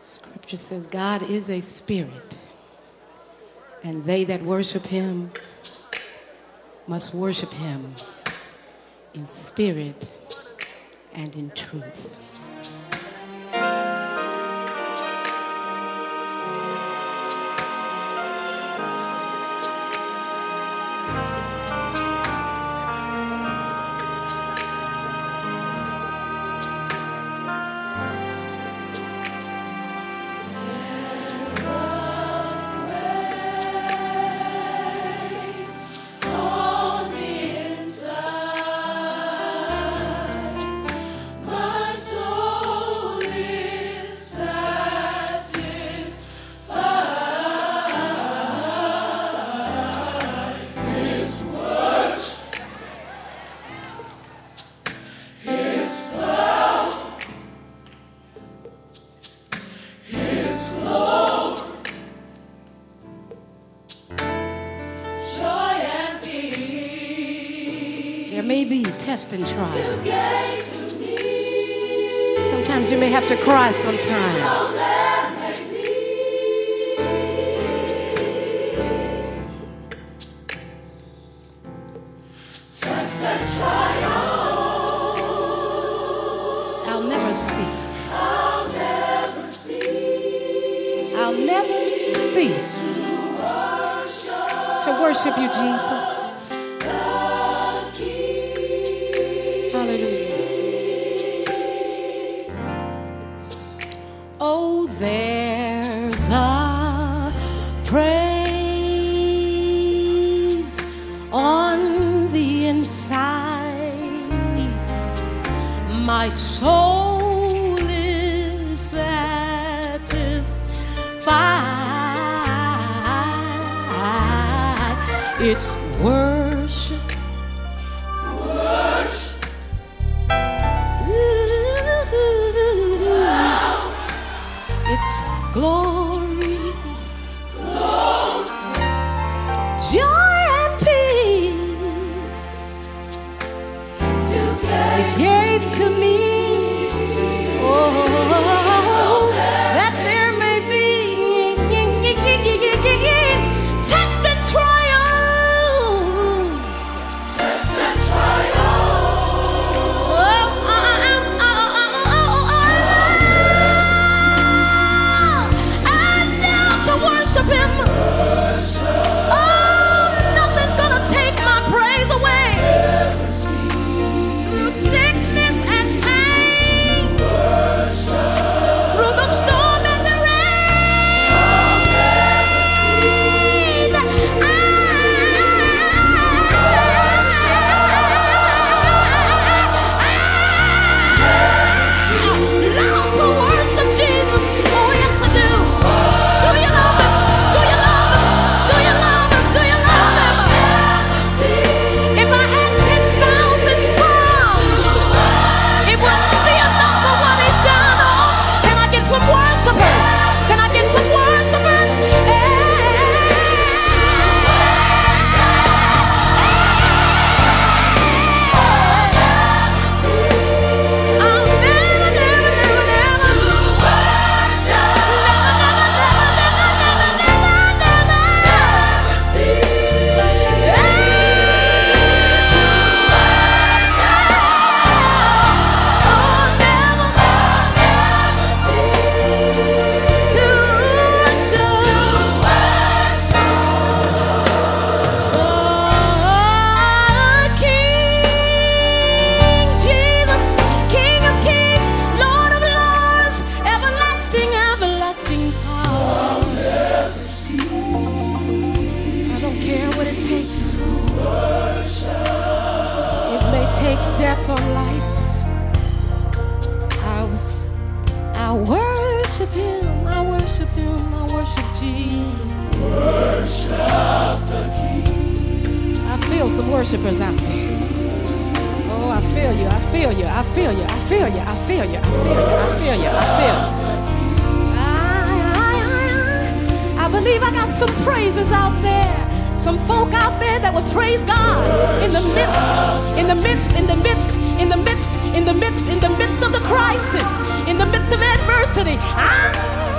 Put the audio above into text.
Scripture says God is a spirit, and they that worship him must worship him in spirit and in truth. There may be test and trial. Sometimes you may have to cry sometimes. Test and trial. I'll never cease. I'll never cease. I'll never cease to worship you, Jesus. Oh, there's a praise on the inside. My soul is satisfied. It's worship. It's glory, joy and peace. You gave to me, that there may be test and trials. Test and trials. Worship him. Oh, nothing's gonna take my praise away. Through sickness and pain, through the storm and the rain, I love to worship Jesus. Oh, yes I do. Do you love him? Do you love him? Do you love him? Do you love him? If I had 10,000 tongues, it wouldn't be enough for what he's done. Oh, can I get some worshipers? Can I get some worshipers? I'll never, never, never, never death or life, I'll worship him, I worship him, I worship Jesus. Worship the King. I feel some worshipers out there. Oh, I feel you, I feel you, I feel you, I feel you, I feel you, I feel you, I feel you, I feel you. I believe I got some praisers out there. Some folk out there that would praise God in the midst of the crisis, in the midst of adversity.